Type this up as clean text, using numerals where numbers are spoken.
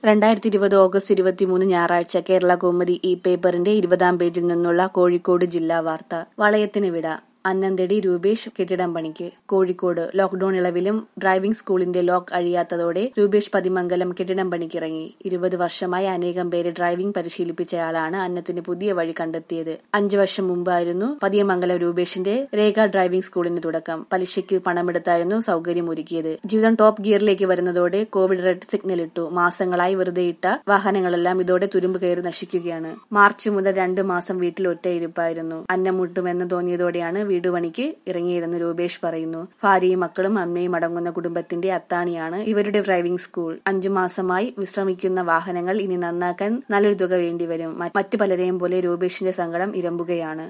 2020 August 23 ഞായറാഴ്ച കേരള കൗമുദി ഈ പേപ്പറിന്റെ 20-ാം പേജിൽ നിന്നുള്ള കോഴിക്കോട് ജില്ലാ വാർത്ത. വളയത്തിന് വിട. അന്നന്തടി രൂപേഷ് കെട്ടിടം പണിക്ക്. കോഴിക്കോട് ലോക്ഡൌൺ ഇളവിലും ഡ്രൈവിംഗ് സ്കൂളിന്റെ ലോക്ക് അഴിയാത്തതോടെ രൂപേഷ് പതിമംഗലം കെട്ടിടം പണിക്കിറങ്ങി. 20 വർഷമായി അനേകം പേരെ ഡ്രൈവിംഗ് പരിശീലിപ്പിച്ചയാളാണ് അന്നത്തിന് പുതിയ വഴി കണ്ടെത്തിയത്. 5 വർഷം മുമ്പായിരുന്നു പതിയമംഗലം രൂപേഷിന്റെ രേഖ ഡ്രൈവിംഗ് സ്കൂളിന് തുടക്കം. പലിശയ്ക്ക് പണമെടുത്തായിരുന്നു സൗകര്യം ഒരുക്കിയത്. ജീവിതം ടോപ്പ് ഗിയറിലേക്ക് വരുന്നതോടെ കോവിഡ് റെഡ് സിഗ്നൽ ഇട്ടു. മാസങ്ങളായി വെറുതെയിട്ട വാഹനങ്ങളെല്ലാം ഇതോടെ തുരുമ്പ് കയറി നശിക്കുകയാണ്. മാർച്ച് മുതൽ 2 മാസം വീട്ടിൽ ഒറ്റയിരുപ്പായിരുന്നു. അന്നം മുട്ടുമെന്ന് തോന്നിയതോടെയാണ് വീടുപണിക്ക് ഇറങ്ങിയതെന്ന് രൂപേഷ് പറയുന്നു. ഭാര്യയും മക്കളും അമ്മയും അടങ്ങുന്ന കുടുംബത്തിന്റെ അത്താണിയാണ് ഇവരുടെ ഡ്രൈവിംഗ് സ്കൂൾ. 5 മാസമായി വിശ്രമിക്കുന്ന വാഹനങ്ങൾ ഇനി നന്നാക്കാൻ നല്ലൊരു തുക വേണ്ടിവരും. മറ്റു പലരെയും പോലെ രൂപേഷിന്റെ സങ്കടം ഇരമ്പുകയാണ്.